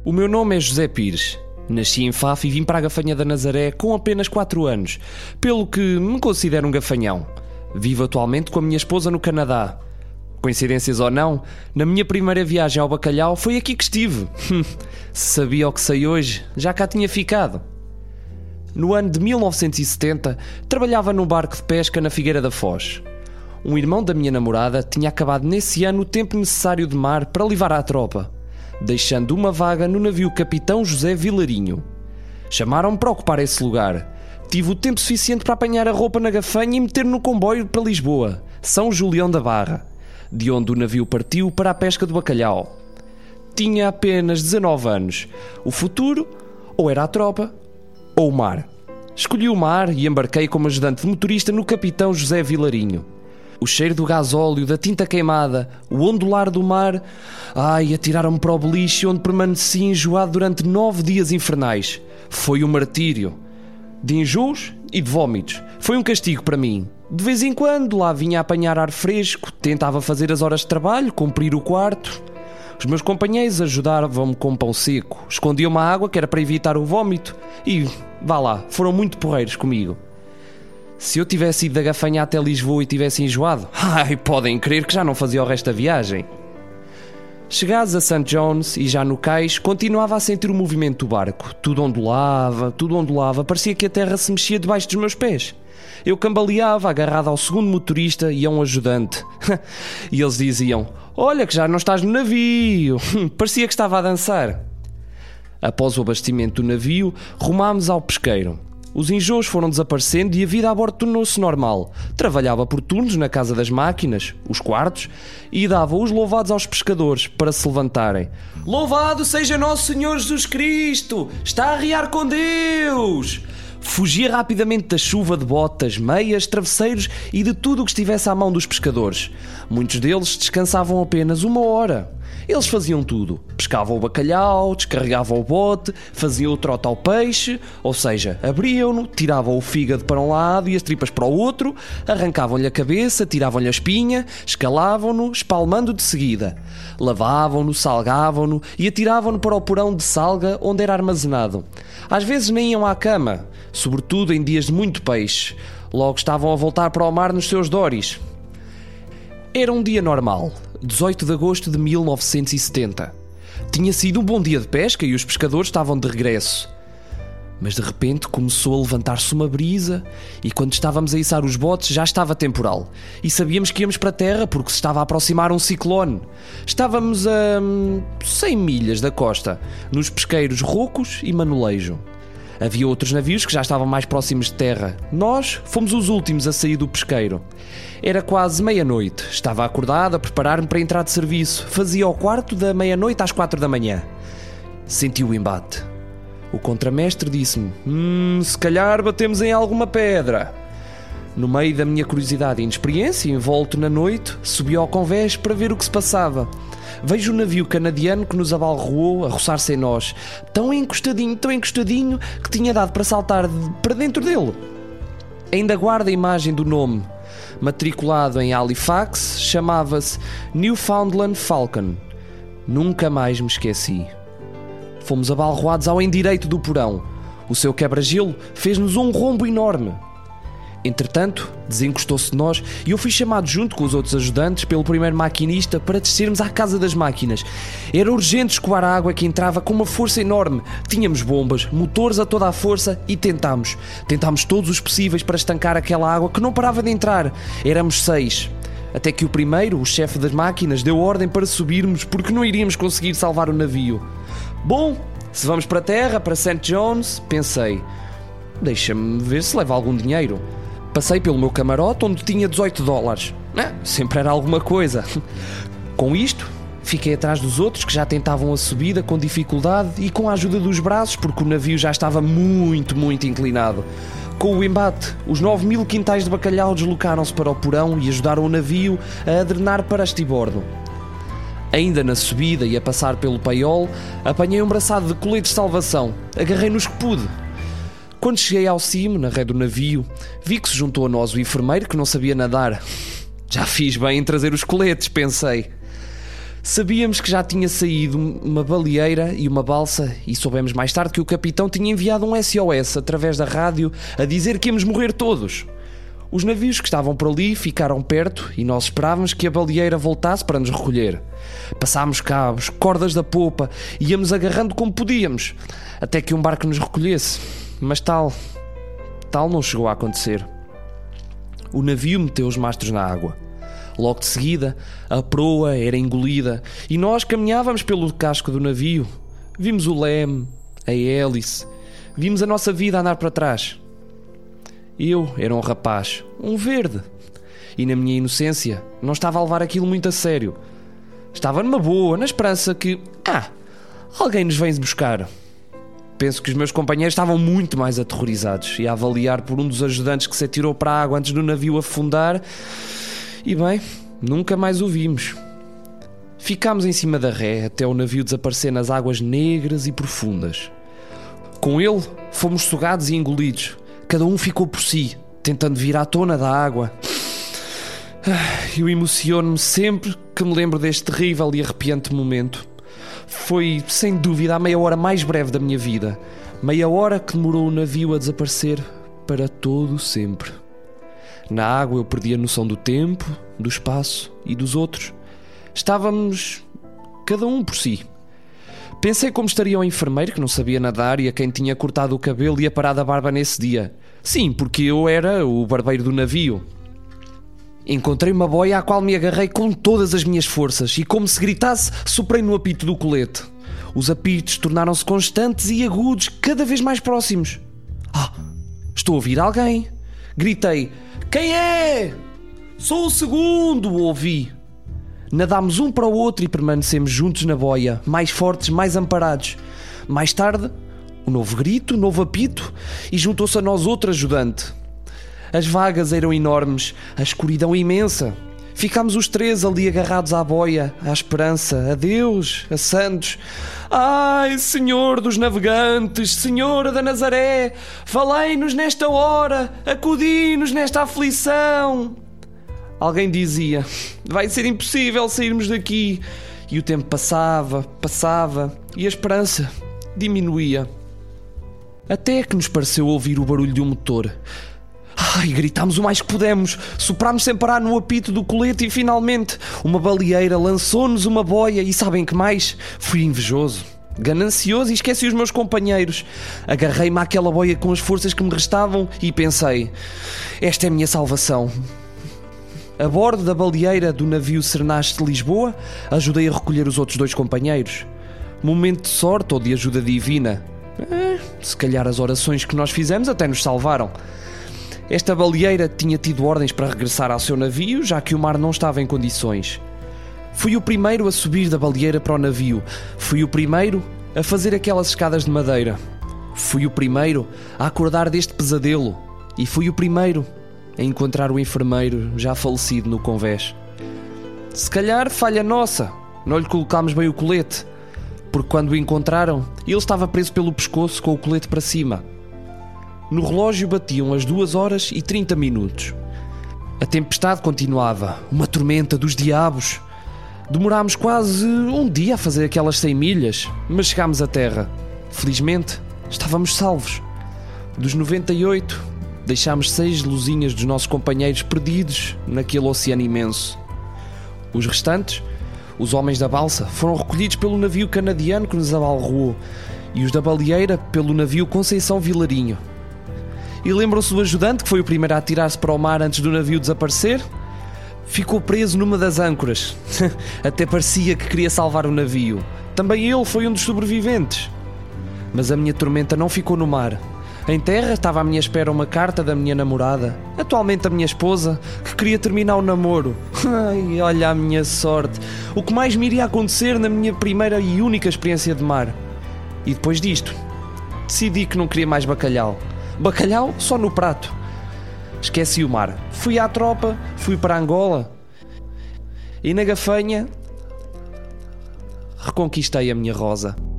O meu nome é José Pires. Nasci em Faf e vim para a Gafanha da Nazaré com apenas 4 anos, pelo que me considero um gafanhão. Vivo atualmente com a minha esposa no Canadá. Coincidências ou não, na minha primeira viagem ao Bacalhau foi aqui que estive. Se sabia o que sei hoje, já cá tinha ficado. No ano de 1970, trabalhava num barco de pesca na Figueira da Foz. Um irmão da minha namorada tinha acabado nesse ano o tempo necessário de mar para levar à tropa, deixando uma vaga no navio Capitão José Vilarinho. Chamaram-me para ocupar esse lugar. Tive o tempo suficiente para apanhar a roupa na Gafanha e meter-me no comboio para Lisboa, São Julião da Barra, de onde o navio partiu para a pesca do bacalhau. Tinha apenas 19 anos. O futuro, ou era a tropa, ou o mar. Escolhi o mar e embarquei como ajudante de motorista no Capitão José Vilarinho. O cheiro do gasóleo, da tinta queimada, o ondular do mar... atiraram-me para o beliche onde permaneci enjoado durante 9 dias infernais. Foi um martírio. De enjoos e de vómitos. Foi um castigo para mim. De vez em quando lá vinha a apanhar ar fresco, tentava fazer as horas de trabalho, cumprir o quarto. Os meus companheiros ajudavam-me com pão seco, escondiam-me a água que era para evitar o vómito e, vá lá, foram muito porreiros comigo. Se eu tivesse ido da Gafanha até Lisboa e tivesse enjoado, podem crer que já não fazia o resto da viagem. Chegados a St. John's e já no cais, continuava a sentir o movimento do barco. Tudo ondulava, parecia que a terra se mexia debaixo dos meus pés. Eu cambaleava, agarrado ao segundo motorista e a um ajudante. E eles diziam: "Olha que já não estás no navio." Parecia que estava a dançar. Após o abastecimento do navio, rumámos ao pesqueiro. Os enjoos foram desaparecendo e a vida a bordo tornou-se normal. Trabalhava por turnos na casa das máquinas, os quartos, e dava os louvados aos pescadores para se levantarem. "Louvado seja Nosso Senhor Jesus Cristo! Está a arriar com Deus!" Fugia rapidamente da chuva de botas, meias, travesseiros e de tudo o que estivesse à mão dos pescadores. Muitos deles descansavam apenas 1 hora. Eles faziam tudo. Pescavam o bacalhau, descarregavam o bote, faziam o trote ao peixe, ou seja, abriam-no, tiravam o fígado para um lado e as tripas para o outro, arrancavam-lhe a cabeça, tiravam-lhe a espinha, escalavam-no, espalmando de seguida. Lavavam-no, salgavam-no e atiravam-no para o porão de salga onde era armazenado. Às vezes nem iam à cama, sobretudo em dias de muito peixe. Logo estavam a voltar para o mar nos seus dories. Era um dia normal, 18 de agosto de 1970. Tinha sido um bom dia de pesca e os pescadores estavam de regresso. Mas de repente começou a levantar-se uma brisa e quando estávamos a içar os botes já estava temporal. E sabíamos que íamos para a terra porque se estava a aproximar um ciclone. Estávamos a 100 milhas da costa, nos pesqueiros Rocos e Manolejo. Havia outros navios que já estavam mais próximos de terra. Nós fomos os últimos a sair do pesqueiro. Era quase meia-noite. Estava acordado a preparar-me para entrar de serviço. Fazia o quarto da meia-noite às 4 da manhã. Senti o embate. O contramestre disse-me: se calhar batemos em alguma pedra. No meio da minha curiosidade e inexperiência, envolto na noite, subi ao convés para ver o que se passava. Vejo o navio canadiano que nos abalroou a roçar-se em nós, tão encostadinho, que tinha dado para saltar para dentro dele. Ainda guardo a imagem do nome. Matriculado em Halifax, chamava-se Newfoundland Falcon. Nunca mais me esqueci. Fomos abalroados ao endireito do porão. O seu quebra-gelo fez-nos um rombo enorme. Entretanto, desencostou-se de nós e eu fui chamado junto com os outros ajudantes pelo primeiro maquinista para descermos à casa das máquinas. Era urgente escoar a água que entrava com uma força enorme. Tínhamos bombas, motores a toda a força e tentámos. Tentámos todos os possíveis para estancar aquela água que não parava de entrar. Éramos 6. Até que o primeiro, o chefe das máquinas, deu ordem para subirmos porque não iríamos conseguir salvar o navio. Bom, se vamos para a terra, para St. John's, pensei, deixa-me ver se leva algum dinheiro. Passei pelo meu camarote onde tinha $18. Sempre era alguma coisa. Com isto, fiquei atrás dos outros que já tentavam a subida com dificuldade e com a ajuda dos braços porque o navio já estava muito inclinado. Com o embate, os 9.000 quintais de bacalhau deslocaram-se para o porão e ajudaram o navio a adrenar para estibordo. Ainda na subida e a passar pelo paiol, apanhei um braçado de coletes de salvação. Agarrei nos que pude. Quando cheguei ao cimo, na ré do navio, vi que se juntou a nós o enfermeiro que não sabia nadar. Já fiz bem em trazer os coletes, pensei. Sabíamos que já tinha saído uma baleeira e uma balsa e soubemos mais tarde que o capitão tinha enviado um SOS através da rádio a dizer que íamos morrer todos. Os navios que estavam por ali ficaram perto e nós esperávamos que a baleeira voltasse para nos recolher. Passámos cabos, cordas da popa e íamos agarrando como podíamos, até que um barco nos recolhesse. Mas tal não chegou a acontecer. O navio meteu os mastros na água. Logo de seguida, a proa era engolida e nós caminhávamos pelo casco do navio. Vimos o leme, a hélice, vimos a nossa vida andar para trás. Eu era um rapaz, um verde, e na minha inocência não estava a levar aquilo muito a sério. Estava numa boa, na esperança que, alguém nos vem buscar. Penso que os meus companheiros estavam muito mais aterrorizados e a avaliar por um dos ajudantes que se atirou para a água antes do navio afundar. E bem, nunca mais o vimos. Ficámos em cima da ré até o navio desaparecer nas águas negras e profundas. Com ele, fomos sugados e engolidos. Cada um ficou por si, tentando vir à tona da água. Eu emociono-me sempre que me lembro deste terrível e arrepiante momento. Foi, sem dúvida, a meia hora mais breve da minha vida. Meia hora que demorou o navio a desaparecer para todo sempre. Na água eu perdi a noção do tempo, do espaço e dos outros. Estávamos cada um por si. Pensei como estaria o enfermeiro que não sabia nadar e a quem tinha cortado o cabelo e aparado a barba nesse dia. Sim, porque eu era o barbeiro do navio. Encontrei uma boia à qual me agarrei com todas as minhas forças e, como se gritasse, soprei no apito do colete. Os apitos tornaram-se constantes e agudos, cada vez mais próximos. Estou a ouvir alguém. Gritei: "Quem é?" "Sou o segundo", ouvi. Nadámos um para o outro e permanecemos juntos na boia, mais fortes, mais amparados. Mais tarde, um novo grito, um novo apito e juntou-se a nós outro ajudante. As vagas eram enormes, a escuridão imensa. Ficámos os três ali agarrados à boia, à esperança, a Deus, a santos. Ai, Senhor dos navegantes, Senhora da Nazaré, falei-nos nesta hora, acudi-nos nesta aflição. Alguém dizia: vai ser impossível sairmos daqui. E o tempo passava e a esperança diminuía. Até que nos pareceu ouvir o barulho de um motor. Gritámos o mais que pudemos, soprámos sem parar no apito do colete e finalmente uma baleeira lançou-nos uma boia e sabem que mais? Fui invejoso, ganancioso e esqueci os meus companheiros. Agarrei-me àquela boia com as forças que me restavam e pensei: esta é a minha salvação. A bordo da baleeira do navio Serenache de Lisboa, ajudei a recolher os outros 2 companheiros. Momento de sorte ou de ajuda divina? Se calhar as orações que nós fizemos até nos salvaram. Esta baleeira tinha tido ordens para regressar ao seu navio, já que o mar não estava em condições. Fui o primeiro a subir da baleeira para o navio. Fui o primeiro a fazer aquelas escadas de madeira. Fui o primeiro a acordar deste pesadelo. E fui o primeiro a encontrar o enfermeiro já falecido no convés. Se calhar falha nossa, não lhe colocámos bem o colete, porque quando o encontraram, ele estava preso pelo pescoço com o colete para cima. No relógio batiam as 2h30. A tempestade continuava, uma tormenta dos diabos. Demorámos quase um dia a fazer aquelas 100 milhas, mas chegámos à terra. Felizmente, estávamos salvos. Dos 98, deixámos 6 luzinhas dos nossos companheiros perdidos naquele oceano imenso. Os restantes, os homens da balsa, foram recolhidos pelo navio canadiano que nos abalroou e os da baleeira pelo navio Conceição Vilarinho. E lembram-se do ajudante que foi o primeiro a atirar-se para o mar antes do navio desaparecer? Ficou preso numa das âncoras. Até parecia que queria salvar o navio. Também ele foi um dos sobreviventes. Mas a minha tormenta não ficou no mar. Em terra estava à minha espera uma carta da minha namorada, atualmente a minha esposa, que queria terminar o namoro. Ai, olha a minha sorte. O que mais me iria acontecer na minha primeira e única experiência de mar. E depois disto, decidi que não queria mais bacalhau. Bacalhau só no prato. Esqueci o mar. Fui à tropa, fui para Angola e na Gafanha reconquistei a minha rosa.